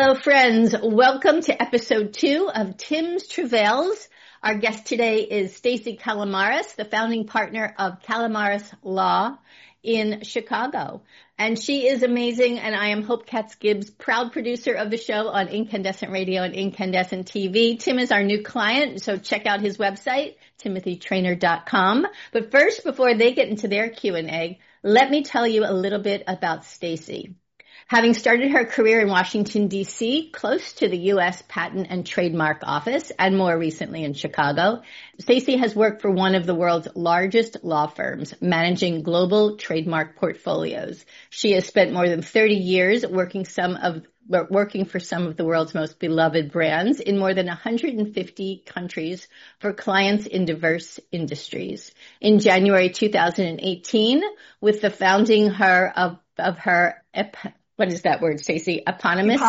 Hello, friends. Welcome to episode 2 of Tim's Travails. Our guest today is Stacey Calamares, the founding partner of Calamares Law in Chicago. And she is amazing, and I am Hope Katz-Gibbs, proud producer of the show on Incandescent Radio and Incandescent TV. Tim is our new client, so check out his website, timothytrainer.com. But first, before they get into their Q&A, let me tell you a little bit about Stacey. Having started her career in Washington, D.C., close to the U.S. Patent and Trademark Office, and more recently in Chicago, Stacey has worked for one of the world's largest law firms, managing global trademark portfolios. She has spent more than 30 years working for some of the world's most beloved brands in more than 150 countries for clients in diverse industries. In January 2018, with the founding of her what is that word, Stacey? Eponymous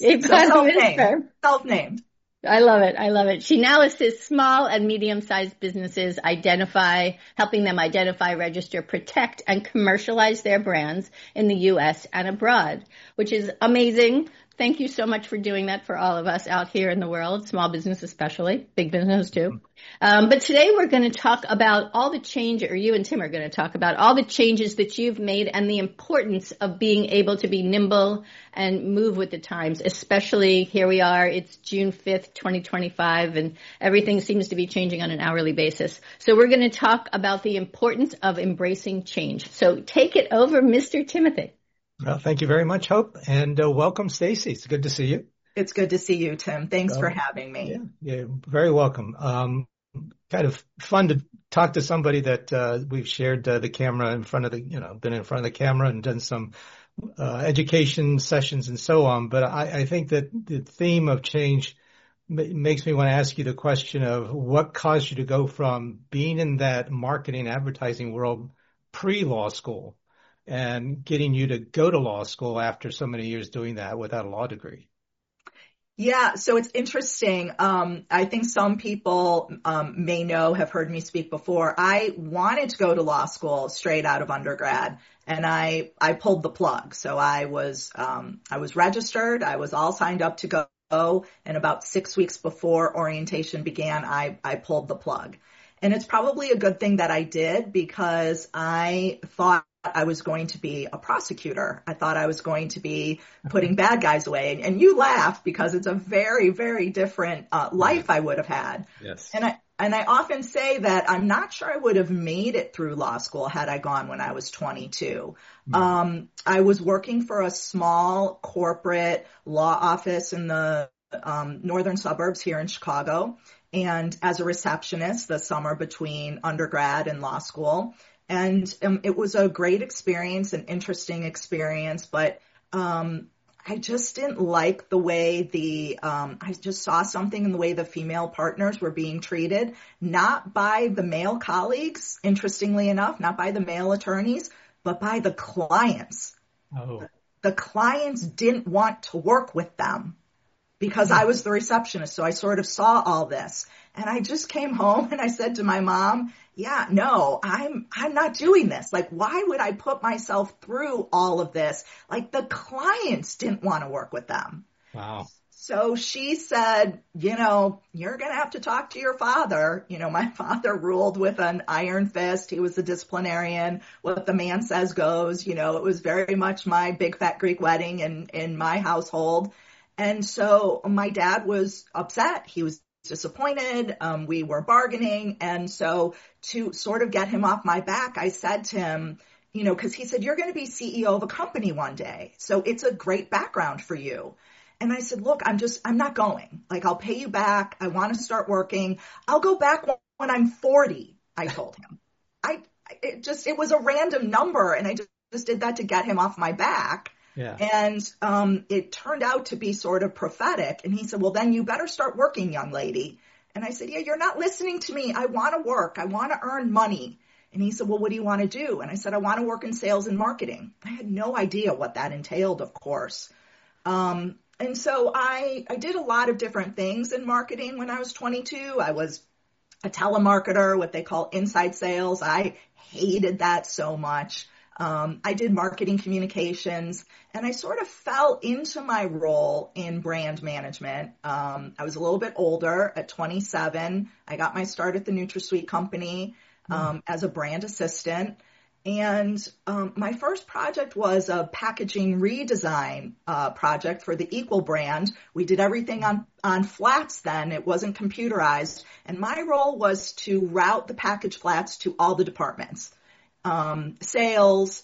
firm. Self-named. I love it. She now assists small and medium-sized businesses helping them identify, register, protect, and commercialize their brands in the U.S. and abroad, which is amazing. Thank you so much for doing that for all of us out here in the world, small business especially, big business too. But today we're going to talk about you and Tim are going to talk about all the changes that you've made and the importance of being able to be nimble and move with the times, especially here we are, it's June 5th, 2025, and everything seems to be changing on an hourly basis. So we're going to talk about the importance of embracing change. So take it over, Mr. Timothy. Well, thank you very much, Hope, and welcome, Stacey. It's good to see you. It's good to see you, Tim. Thanks for having me. Yeah, very welcome. Kind of fun to talk to somebody that we've shared the camera in front of been in front of the camera and done some education sessions and so on. But I think that the theme of change makes me want to ask you the question of what caused you to go from being in that marketing advertising world pre-law school and getting you to go to law school after so many years doing that without a law degree. Yeah, so it's interesting. I think some people may have heard me speak before. I wanted to go to law school straight out of undergrad, and I pulled the plug. So I was registered. I was all signed up to go, and about 6 weeks before orientation began, I pulled the plug. And it's probably a good thing that I did because I thought I was going to be a prosecutor. I thought I was going to be putting bad guys away. And you laugh because it's a very, very different life I would have had. Yes. And I often say that I'm not sure I would have made it through law school had I gone when I was 22. Mm-hmm. I was working for a small corporate law office in the northern suburbs here in Chicago, and as a receptionist the summer between undergrad and law school. And it was a great experience, an interesting experience, but I just didn't like the way I just saw something in the way the female partners were being treated, not by the male colleagues, interestingly enough, not by the male attorneys, but by the clients. Oh. The clients didn't want to work with them because I was the receptionist, so I sort of saw all this. And I just came home and I said to my mom, yeah, no, I'm not doing this. Like, why would I put myself through all of this? Like, the clients didn't want to work with them. Wow. So she said, you're going to have to talk to your father. My father ruled with an iron fist. He was a disciplinarian. What the man says goes. It was very much my big fat Greek wedding in my household. And so my dad was upset. He was disappointed. We were bargaining. And so to sort of get him off my back, I said to him, because he said, you're going to be CEO of a company one day. So it's a great background for you. And I said, look, I'm not going. Like, I'll pay you back. I want to start working. I'll go back when I'm 40, I told him. It was a random number. And I just did that to get him off my back. Yeah. And it turned out to be sort of prophetic. And he said, well, then you better start working, young lady. And I said, yeah, you're not listening to me. I want to work. I want to earn money. And he said, well, what do you want to do? And I said, I want to work in sales and marketing. I had no idea what that entailed, of course. And so I did a lot of different things in marketing when I was 22. I was a telemarketer, what they call inside sales. I hated that so much. I did marketing communications, and I sort of fell into my role in brand management. I was a little bit older at 27. I got my start at the NutraSweet company as a brand assistant. And my first project was a packaging redesign project for the Equal brand. We did everything on flats then. It wasn't computerized. And my role was to route the package flats to all the departments. Sales,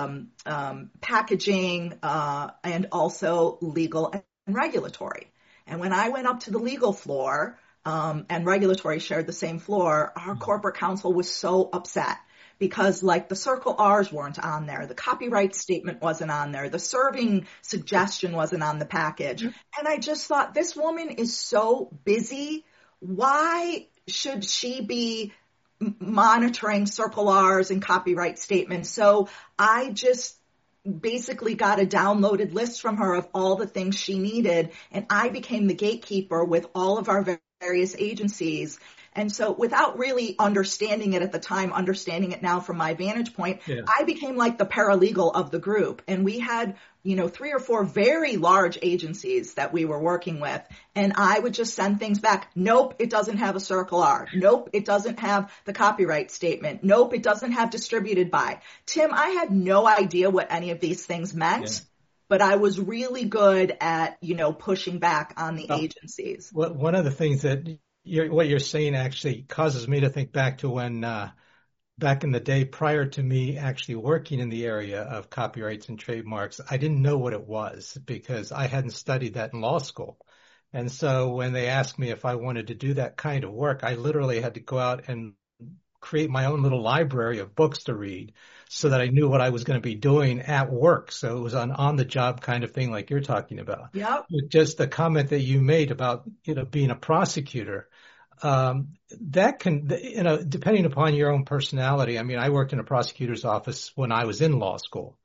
packaging, and also legal and regulatory. And when I went up to the legal floor, and regulatory shared the same floor, our corporate counsel was so upset because like the circle R's weren't on there, the copyright statement wasn't on there, the serving suggestion wasn't on the package. And I just thought, this woman is so busy. Why should she be monitoring circle R's and copyright statements? So I just basically got a downloaded list from her of all the things she needed. And I became the gatekeeper with all of our various agencies. And so without really understanding it at the time, understanding it now from my vantage point, I became like the paralegal of the group. And we had, 3 or 4 very large agencies that we were working with. And I would just send things back. Nope, it doesn't have a circle R. Nope, it doesn't have the copyright statement. Nope, it doesn't have distributed by. Tim, I had no idea what any of these things meant. But I was really good at, pushing back on the agencies. Well, one of the things that what you're saying actually causes me to think back to when, back in the day prior to me actually working in the area of copyrights and trademarks, I didn't know what it was because I hadn't studied that in law school. And so when they asked me if I wanted to do that kind of work, I literally had to go out and create my own little library of books to read so that I knew what I was going to be doing at work. So it was an on-the-job kind of thing like you're talking about. Yep. Just the comment that you made about, being a prosecutor, that can, depending upon your own personality. I mean, I worked in a prosecutor's office when I was in law school,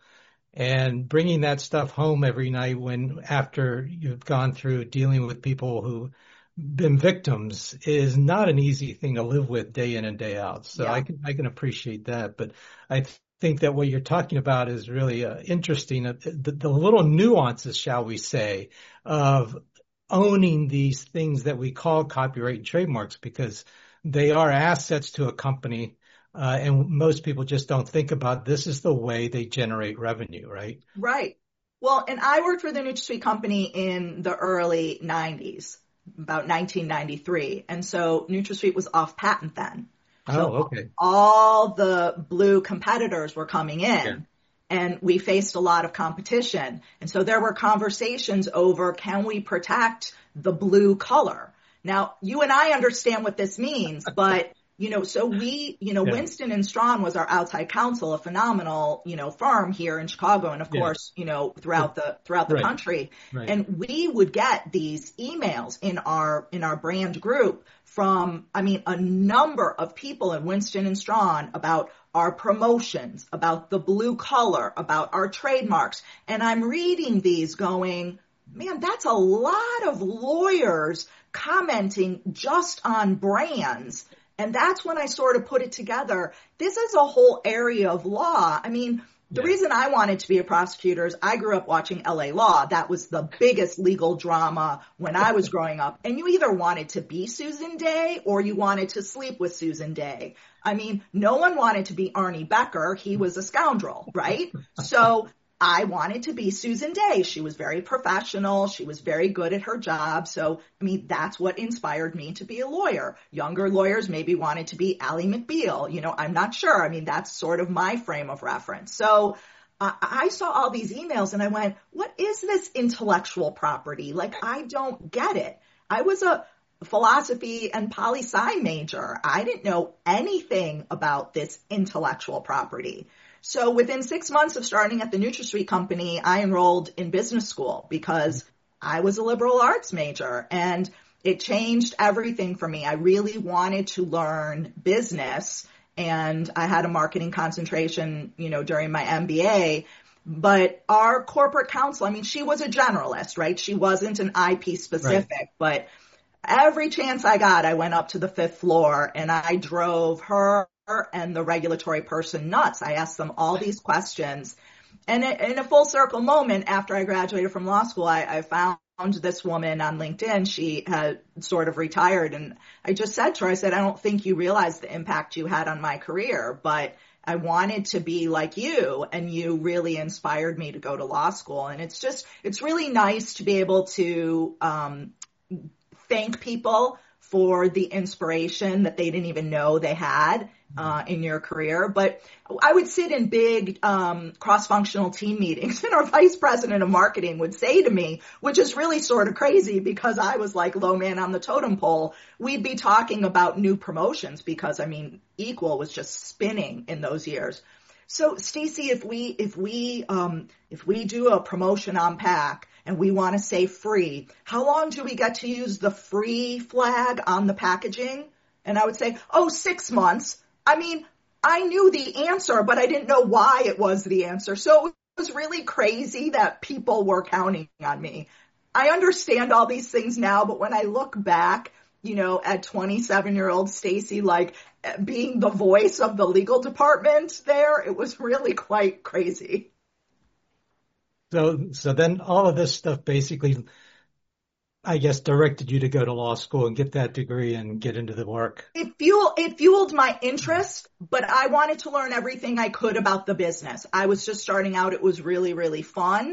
and bringing that stuff home every night after you've gone through dealing with people who been victims is not an easy thing to live with day in and day out. So I can appreciate that. But I think that what you're talking about is really interesting. The little nuances, shall we say, of owning these things that we call copyright and trademarks, because they are assets to a company. And most people just don't think about this is the way they generate revenue, right? Right. Well, and I worked for the NutraSweet company in the early 90s. About 1993. And so NutraSweet was off patent then. Oh, okay. All the blue competitors were coming in and we faced a lot of competition. And so there were conversations over, can we protect the blue color? Now, you and I understand what this means, but so we, Winston and Strawn was our outside counsel, a phenomenal, firm here in Chicago. And of course, throughout the country. Right. And we would get these emails in our brand group from, a number of people in Winston and Strawn about our promotions, about the blue color, about our trademarks. And I'm reading these going, man, that's a lot of lawyers commenting just on brands. And that's when I sort of put it together. This is a whole area of law. The reason I wanted to be a prosecutor is I grew up watching LA Law. That was the biggest legal drama when I was growing up. And you either wanted to be Susan Day or you wanted to sleep with Susan Day. No one wanted to be Arnie Becker. He was a scoundrel, right? So I wanted to be Susan Day. She was very professional. She was very good at her job. So, that's what inspired me to be a lawyer. Younger lawyers maybe wanted to be Ally McBeal. I'm not sure. That's sort of my frame of reference. So I saw all these emails and I went, what is this intellectual property? I don't get it. I was a philosophy and poli-sci major. I didn't know anything about this intellectual property. So within 6 months of starting at the NutraSweet company, I enrolled in business school because I was a liberal arts major and it changed everything for me. I really wanted to learn business and I had a marketing concentration, during my MBA. But our corporate counsel, she was a generalist, right? She wasn't an IP specific, but every chance I got, I went up to the 5th floor and I drove her and the regulatory person nuts. I asked them all these questions. And in a full circle moment, after I graduated from law school, I found this woman on LinkedIn. She had sort of retired. And I just said to her, I said, I don't think you realize the impact you had on my career, but I wanted to be like you, and you really inspired me to go to law school. And it's really nice to be able to thank people for the inspiration that they didn't even know they had in your career. But I would sit in big cross-functional team meetings, and our vice president of marketing would say to me, which is really sort of crazy because I was like low man on the totem pole, we'd be talking about new promotions because, I mean, Equal was just spinning in those years. So Stacey, if we do a promotion on pack and we want to say free, how long do we get to use the free flag on the packaging? And I would say, 6 months. I mean, I knew the answer, but I didn't know why it was the answer. So it was really crazy that people were counting on me. I understand all these things now, but when I look back, at 27-year-old Stacey, like being the voice of the legal department there, it was really quite crazy. So then all of this stuff basically, I guess, directed you to go to law school and get that degree and get into the work. It fueled my interest, but I wanted to learn everything I could about the business. I was just starting out. It was really, really fun.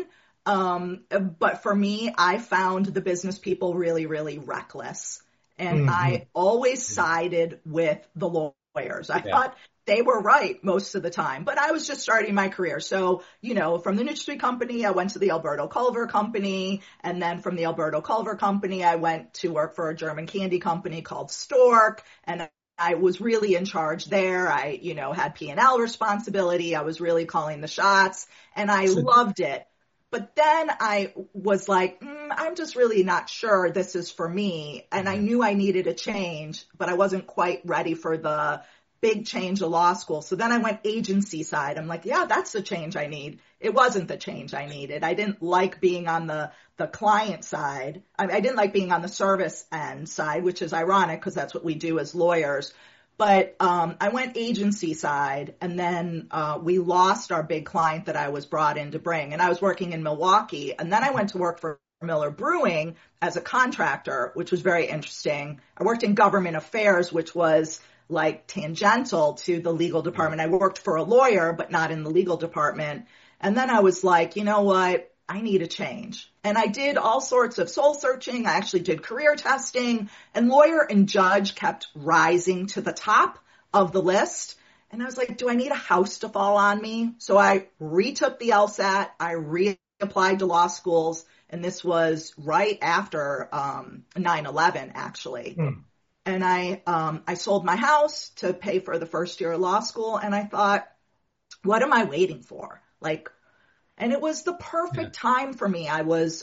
But for me, I found the business people really, really reckless. And I always sided with the lawyers. I thought they were right most of the time, but I was just starting my career. So, from the Newsweek company, I went to the Alberto Culver company. And then from the Alberto Culver company, I went to work for a German candy company called Stork. And I was really in charge there. I, had P&L responsibility. I was really calling the shots, and I loved it. But then I was like, I'm just really not sure this is for me. And I knew I needed a change, but I wasn't quite ready for the big change of law school. So then I went agency side. I'm like, yeah, that's the change I need. It wasn't the change I needed. I didn't like being on the client side. I didn't like being on the service end side, which is ironic because that's what we do as lawyers. But I went agency side, and then we lost our big client that I was brought in to bring. And I was working in Milwaukee, and then I went to work for Miller Brewing as a contractor, which was very interesting. I worked in government affairs, which was like tangential to the legal department. I worked for a lawyer, but not in the legal department. And then I was like, you know what? I need a change. And I did all sorts of soul searching. I actually did career testing, and lawyer and judge kept rising to the top of the list. And I was like, do I need a house to fall on me? So I retook the LSAT. I reapplied to law schools. And this was right after 9/11, actually. And I sold my house to pay for the first year of law school. And I thought, what am I waiting for? And it was the perfect time for me. I was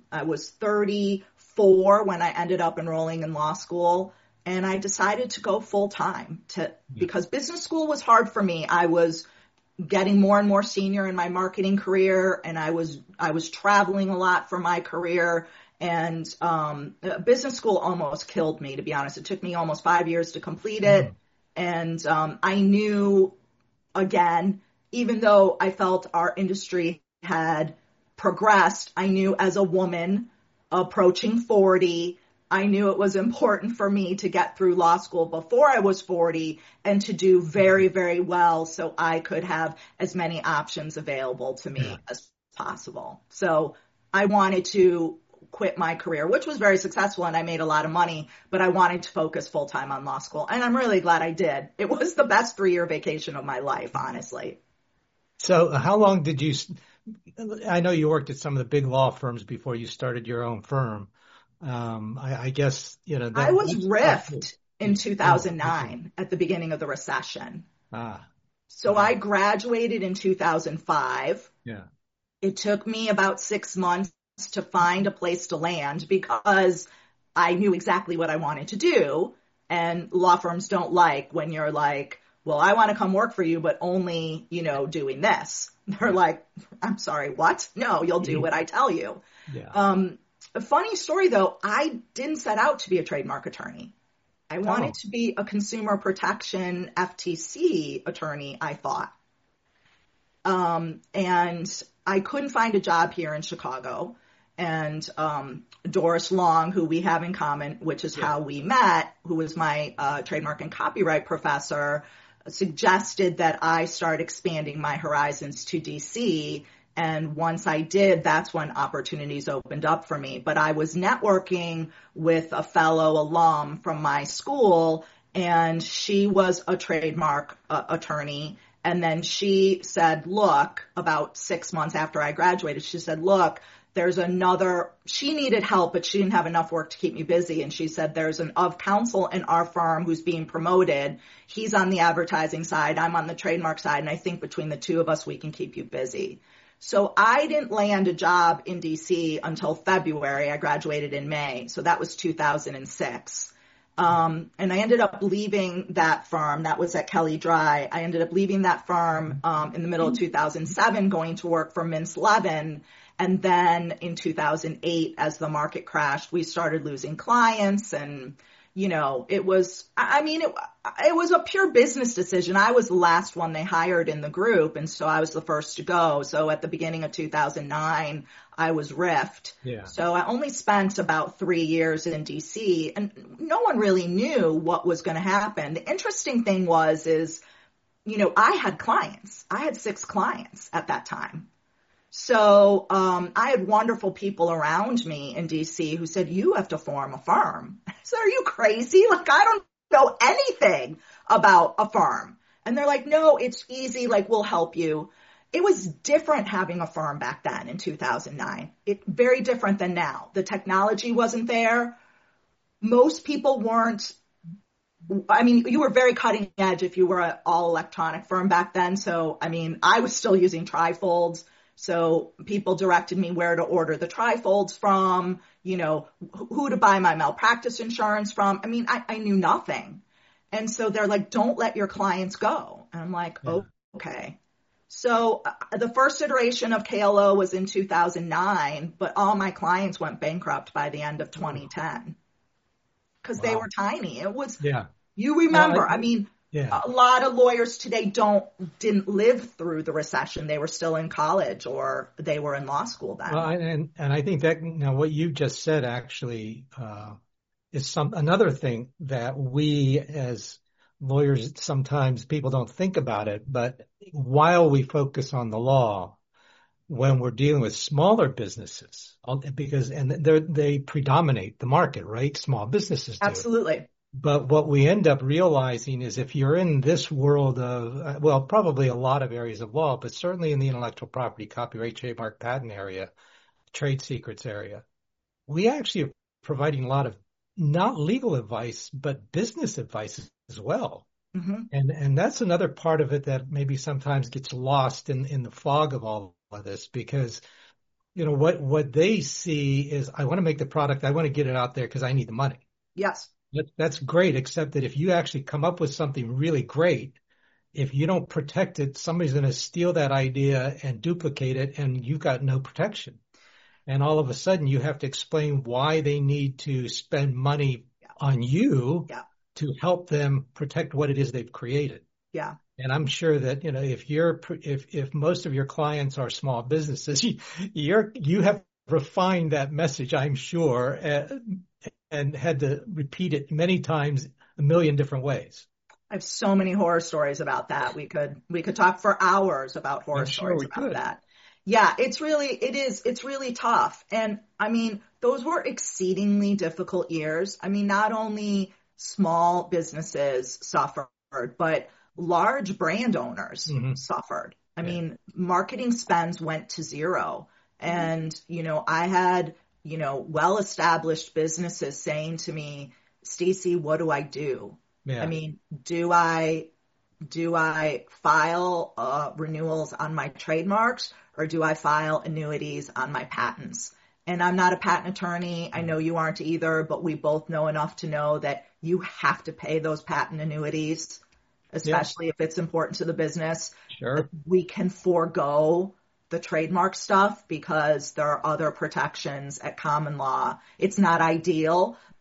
34 when I ended up enrolling in law school, and I decided to go full time because business school was hard for me. I was getting more and more senior in my marketing career, and I was traveling a lot for my career. And business school almost killed me, to be honest. It took me almost 5 years to complete it. And I knew, again, even though I felt our industry had progressed, I knew as a woman approaching 40, I knew it was important for me to get through law school before I was 40 and to do very, very well so I could have as many options available to me as possible. So I wanted to quit my career, which was very successful, and I made a lot of money, but I wanted to focus full time on law school. And I'm really glad I did. It was the best 3-year vacation of my life, honestly. So how long did you, I know you worked at some of the big law firms before you started your own firm. I guess, I was riffed in 2009 at the beginning of the recession. So I graduated in 2005. Yeah. It took me about 6 months to find a place to land because I knew exactly what I wanted to do. And law firms don't like when you're like, well, I want to come work for you, but only, doing this. They're like, I'm sorry, what? No, you'll do what I tell you. Yeah. A funny story, though, I didn't set out to be a trademark attorney. I wanted to be a consumer protection FTC attorney, I thought. And I couldn't find a job here in Chicago. And Doris Long, who we have in common, which is how we met, who was my trademark and copyright professor, suggested that I start expanding my horizons to DC. And once I did, that's when opportunities opened up for me. But I was networking with a fellow alum from my school, and she was a trademark attorney. And then she said, look, about 6 months after I graduated, she said, look, she needed help, but she didn't have enough work to keep me busy. And she said, there's an of counsel in our firm who's being promoted. He's on the advertising side. I'm on the trademark side. And I think between the two of us, we can keep you busy. So I didn't land a job in DC until February. I graduated in May. So that was 2006. And I ended up leaving that firm. That was at Kelly Dry. I ended up leaving that firm in the middle of 2007, going to work for Mintz Levin. And then in 2008, as the market crashed, we started losing clients. And, it was a pure business decision. I was the last one they hired in the group. And so I was the first to go. So at the beginning of 2009, I was riffed. Yeah. So I only spent about 3 years in DC, and no one really knew what was going to happen. The interesting thing is, I had clients. I had 6 clients at that time. So I had wonderful people around me in DC who said, you have to form a firm. I said, are you crazy? I don't know anything about a firm. And they're like, no, it's easy. We'll help you. It was different having a firm back then in 2009. Very different than now. The technology wasn't there. Most people weren't. You were very cutting edge if you were an all electronic firm back then. So, I was still using trifolds. So people directed me where to order the trifolds from, who to buy my malpractice insurance from. I knew nothing. And so they're like, don't let your clients go. And I'm like, okay. So the first iteration of KLO was in 2009, but all my clients went bankrupt by the end of 2010 because they were tiny. It was, you remember, a lot of lawyers today didn't live through the recession. They were still in college or they were in law school then. Well, and I think that now what you just said actually is another thing that we as lawyers, sometimes people don't think about it, but while we focus on the law, when we're dealing with smaller businesses, because they predominate the market, right? Small businesses do. Absolutely. But what we end up realizing is if you're in this world of, probably a lot of areas of law, but certainly in the intellectual property, copyright, trademark, patent area, trade secrets area, we actually are providing a lot of not legal advice, but business advice as well. Mm-hmm. And that's another part of it that maybe sometimes gets lost in the fog of all of this, because, what they see is, I want to make the product, I want to get it out there because I need the money. Yes. That's great, except that if you actually come up with something really great, if you don't protect it, somebody's going to steal that idea and duplicate it, and you've got no protection. And all of a sudden, you have to explain why they need to spend money on you to help them protect what it is they've created. Yeah. And I'm sure that, if most of your clients are small businesses, you have refined that message, I'm sure, and had to repeat it many times, a million different ways. I have so many horror stories about that. We could talk for hours about horror stories about that. Yeah, it's really tough. And those were exceedingly difficult years. Not only small businesses suffered, but large brand owners suffered. Marketing spends went to zero. And, I had, well-established businesses saying to me, Stacey, what do I do? Yeah. Do I file renewals on my trademarks, or do I file annuities on my patents? And I'm not a patent attorney. I know you aren't either, but we both know enough to know that you have to pay those patent annuities, especially if it's important to the business. Sure. We can forego the trademark stuff because there are other protections at common law. It's not ideal,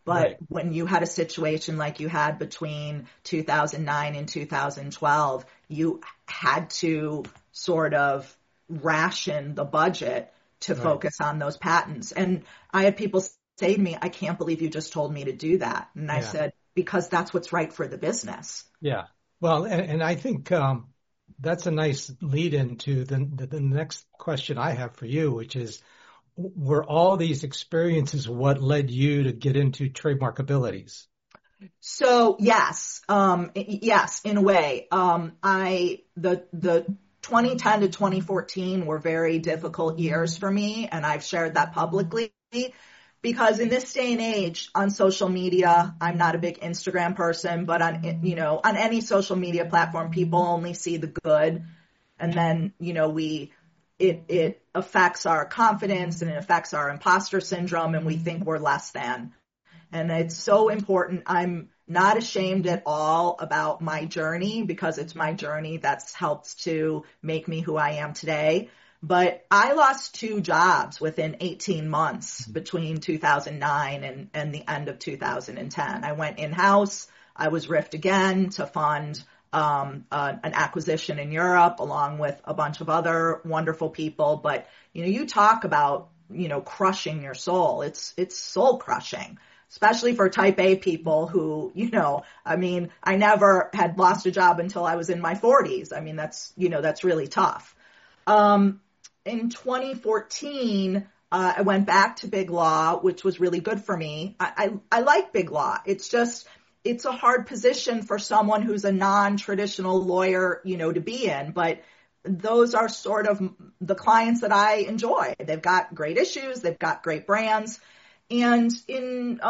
But when you had a situation like you had between 2009 and 2012, you had to sort of ration the budget to focus on those patents. And I had people say to me, I can't believe you just told me to do that. And I said, because that's what's right for the business. Yeah. Well, and I think that's a nice lead into the next question I have for you, which is, were all these experiences what led you to get into trademark abilities? So yes, yes, in a way. The 2010 to 2014 were very difficult years for me, and I've shared that publicly. Because in this day and age on social media, I'm not a big Instagram person, but on any social media platform, people only see the good. And then, it affects our confidence and it affects our imposter syndrome, and we think we're less than. And it's so important. I'm not ashamed at all about my journey, because it's my journey that's helped to make me who I am today. But I lost 2 jobs within 18 months between 2009 and the end of 2010. I went in-house. I was riffed again to fund an acquisition in Europe, along with a bunch of other wonderful people. But, you talk about, crushing your soul. It's soul crushing, especially for type A people who, I never had lost a job until I was in my 40s. I mean, that's really tough. In 2014, I went back to Big Law, which was really good for me. I like Big Law. It's a hard position for someone who's a non-traditional lawyer, to be in, but those are sort of the clients that I enjoy. They've got great issues. They've got great brands. And in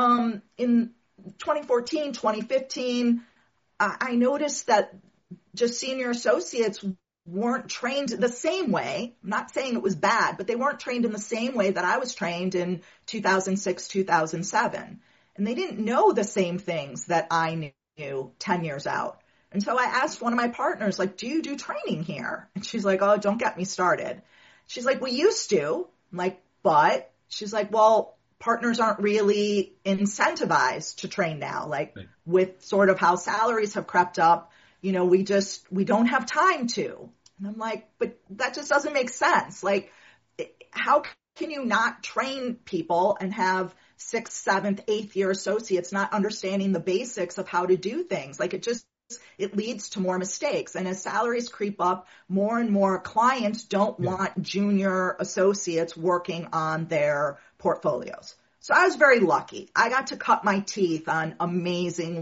2014, 2015, I noticed that just senior associates weren't trained the same way. I'm not saying it was bad, but they weren't trained in the same way that I was trained in 2006, 2007. And they didn't know the same things that I knew 10 years out. And so I asked one of my partners, like, do you do training here? And she's like, oh, don't get me started. She's like, we used to. I'm like, but? She's like, well, partners aren't really incentivized to train now. Like, with sort of how salaries have crept up, we don't have time to. And I'm like, but that just doesn't make sense. Like, how can you not train people and have 6th, 7th, 8th year associates not understanding the basics of how to do things? Like, it leads to more mistakes. And as salaries creep up, more and more clients don't want junior associates working on their portfolios. So I was very lucky. I got to cut my teeth on amazing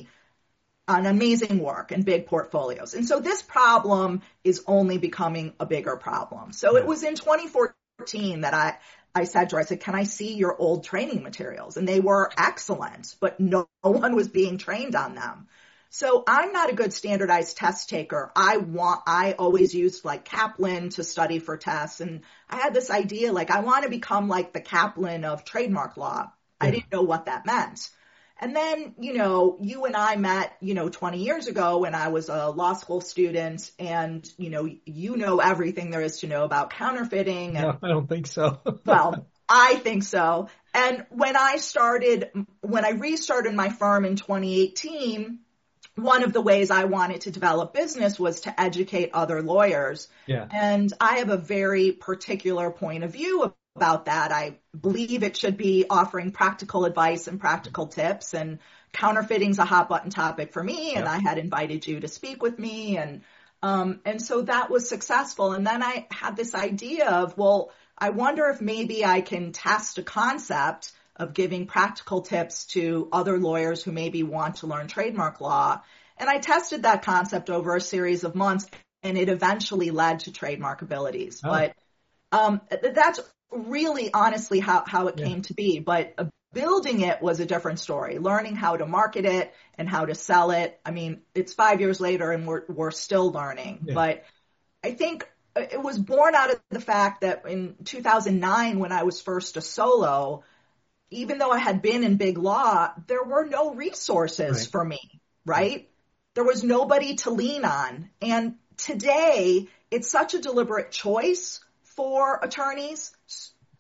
work and big portfolios. And so this problem is only becoming a bigger problem. So it was in 2014 that I said to her, I said, can I see your old training materials? And they were excellent, but no one was being trained on them. So I'm not a good standardized test taker. I always used like Kaplan to study for tests. And I had this idea, like, I want to become like the Kaplan of trademark law. I didn't know what that meant. And then, you and I met, 20 years ago when I was a law school student, and, everything there is to know about counterfeiting. And, no, I don't think so. Well, I think so. And when I restarted my firm in 2018, one of the ways I wanted to develop business was to educate other lawyers. Yeah. And I have a very particular point of view about that. I believe it should be offering practical advice and practical tips, and counterfeiting's a hot button topic for me. And I had invited you to speak with me. And so that was successful. And then I had this idea of, well, I wonder if maybe I can test a concept of giving practical tips to other lawyers who maybe want to learn trademark law. And I tested that concept over a series of months, and it eventually led to trademark abilities. Oh. But that's really honestly how it came to be. But building it was a different story. Learning how to market it and how to sell it. I mean, it's 5 years later and we're still learning. Yeah. But I think it was born out of the fact that in 2009, when I was first a solo, even though I had been in big law, there were no resources for me, right? There was nobody to lean on. And today, it's such a deliberate choice for attorneys.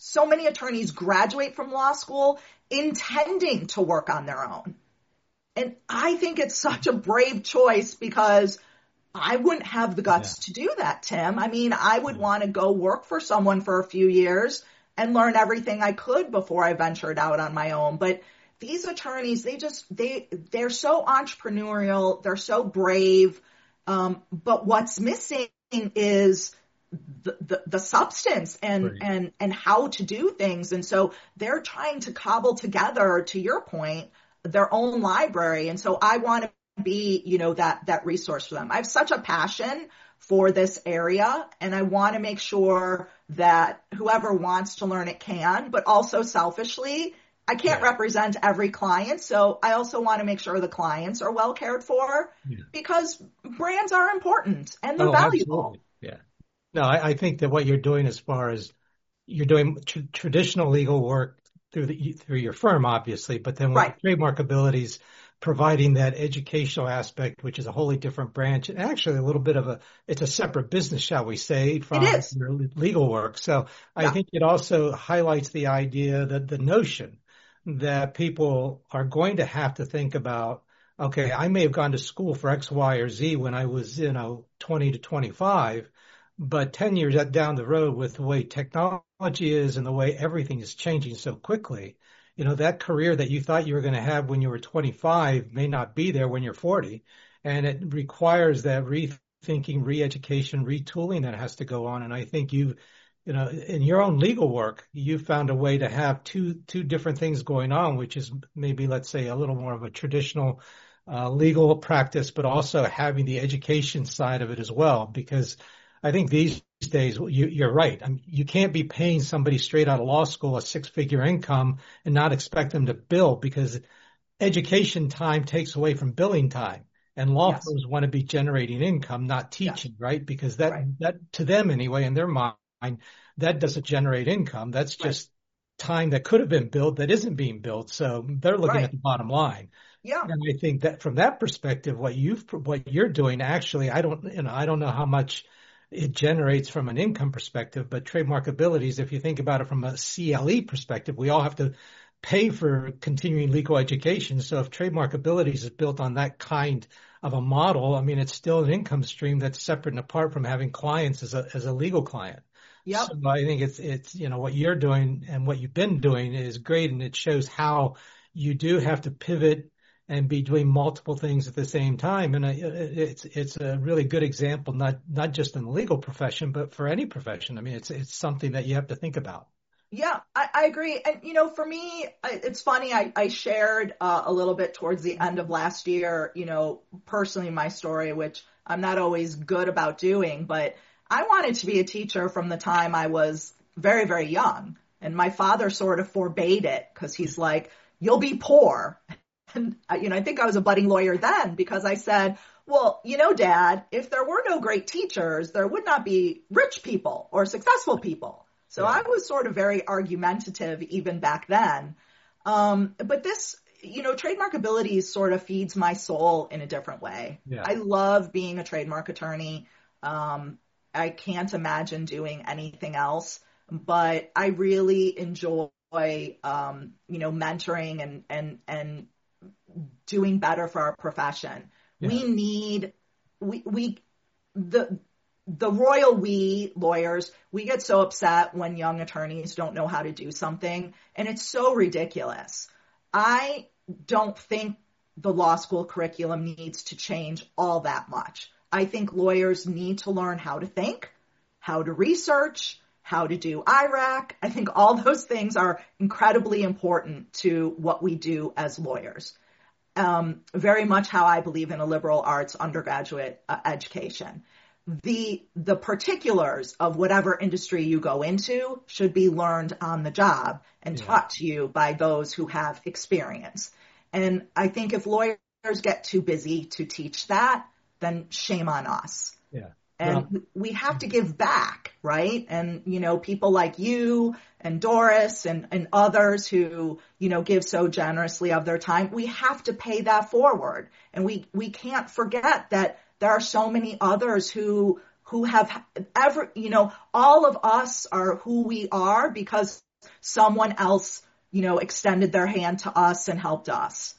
so many attorneys graduate from law school intending to work on their own. And I think it's such a brave choice because I wouldn't have the guts to do that, Tim. I mean, I would want to go work for someone for a few years and learn everything I could before I ventured out on my own. But these attorneys, they're so entrepreneurial. They're so brave. But what's missing is the substance and how to do things. And so they're trying to cobble together, to your point, their own library. And so I want to be, that resource for them. I have such a passion for this area, and I want to make sure that whoever wants to learn it can, but also selfishly, I can't represent every client. So I also want to make sure the clients are well cared for because brands are important and they're valuable. Absolutely. Yeah. No, I think that what you're doing as far as you're doing traditional legal work through your firm, obviously, but then with Trademark Abilities, providing that educational aspect, which is a wholly different branch, and actually a little bit of it's a separate business, shall we say, from your legal work. So I think it also highlights the idea that the notion that people are going to have to think about, okay, I may have gone to school for X, Y, or Z when I was, 20 to 25, but 10 years down the road with the way technology is and the way everything is changing so quickly, that career that you thought you were going to have when you were 25 may not be there when you're 40. And it requires that rethinking, re-education, retooling that has to go on. And I think in your own legal work, you found a way to have two different things going on, which is maybe, let's say, a little more of a traditional legal practice, but also having the education side of it as well. Because I think these days, you're right. I mean, you can't be paying somebody straight out of law school a six-figure income and not expect them to bill, because education time takes away from billing time. And law firms want to be generating income, not teaching, right? Because that to them anyway, in their mind, that doesn't generate income. That's just time that could have been billed that isn't being billed. So they're looking at the bottom line. Yeah. And I think that from that perspective, what you're doing, actually, I don't know how much it generates from an income perspective, but Trademark Abilities, if you think about it from a CLE perspective, we all have to pay for continuing legal education. So if Trademark Abilities is built on that kind of a model, I mean, it's still an income stream that's separate and apart from having clients as a legal client. Yep. So I think it's what you're doing and what you've been doing is great, and it shows how you do have to pivot and be doing multiple things at the same time. And it's a really good example, not just in the legal profession, but for any profession. I mean, it's something that you have to think about. Yeah, I agree. And, for me, it's funny. I shared a little bit towards the end of last year, personally my story, which I'm not always good about doing, but I wanted to be a teacher from the time I was very, very young. And my father sort of forbade it because he's like, you'll be poor. And, I think I was a budding lawyer then because I said, well, Dad, if there were no great teachers, there would not be rich people or successful people. So I was sort of very argumentative even back then. But this, Trademark Abilities sort of feeds my soul in a different way. Yeah. I love being a trademark attorney. I can't imagine doing anything else, but I really enjoy, mentoring and doing better for our profession. Yeah. We need, the royal we lawyers, we get so upset when young attorneys don't know how to do something, and it's so ridiculous. I don't think the law school curriculum needs to change all that much. I think lawyers need to learn how to think, how to research, how to do IRAC. I think all those things are incredibly important to what we do as lawyers. Very much how I believe in a liberal arts undergraduate education. The particulars of whatever industry you go into should be learned on the job and taught to you by those who have experience. And I think if lawyers get too busy to teach that, then shame on us. Yeah. And we have to give back, right? And, people like you and Doris and others who, give so generously of their time, we have to pay that forward. And we can't forget that there are so many others who have all of us are who we are because someone else, extended their hand to us and helped us.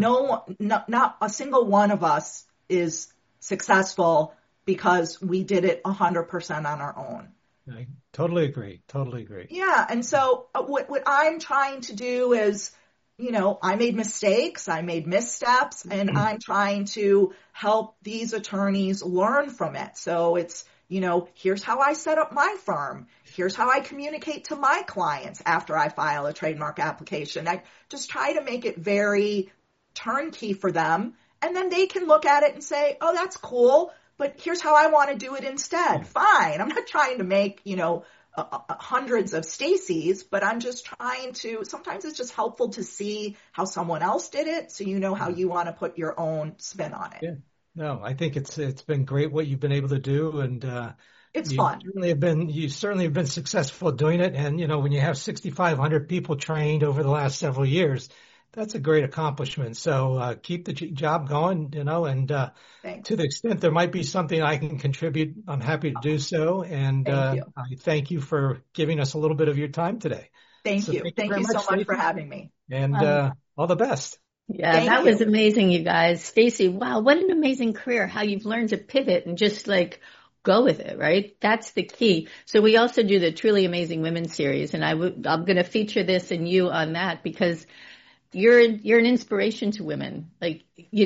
Not a single one of us is successful because we did it 100% on our own. I totally agree. Totally agree. Yeah. And so what I'm trying to do is, I made mistakes, I made missteps, and I'm trying to help these attorneys learn from it. So it's, here's how I set up my firm. Here's how I communicate to my clients after I file a trademark application. I just try to make it very turnkey for them. And then they can look at it and say, oh, that's cool, but here's how I want to do it instead. Fine. I'm not trying to make, hundreds of Stacys, but I'm just trying to, sometimes it's just helpful to see how someone else did it, so you know how you want to put your own spin on it. Yeah. No, I think it's been great what you've been able to do, and it's fun. You certainly have been successful doing it. And when you have 6,500 people trained over the last several years, that's a great accomplishment. So keep the job going, and to the extent there might be something I can contribute, I'm happy to do so. And I thank you for giving us a little bit of your time today. Thank you. Thank you so much for having me. And all the best. Yeah, that was amazing, you guys. Stacey, wow, what an amazing career, how you've learned to pivot and just go with it, right? That's the key. So we also do the Truly Amazing Women series, and I'm going to feature this and you on that because you're an inspiration to women. Thank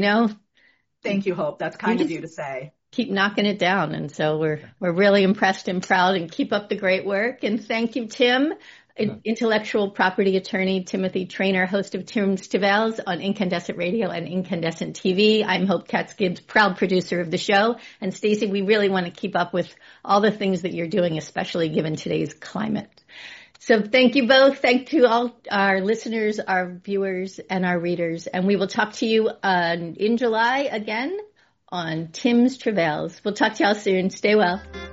you, Hope. That's kind of you to say. Keep knocking it down. And so we're really impressed and proud, and keep up the great work. And thank you, Tim, intellectual property attorney, Timothy Trainer, host of Tim's Travails on Incandescent Radio and Incandescent TV. I'm Hope Katz-Gibbs, proud producer of the show. And Stacey, we really want to keep up with all the things that you're doing, especially given today's climate. So thank you both. Thank you all our listeners, our viewers, and our readers. And we will talk to you in July again on Tim's Travails. We'll talk to y'all soon. Stay well.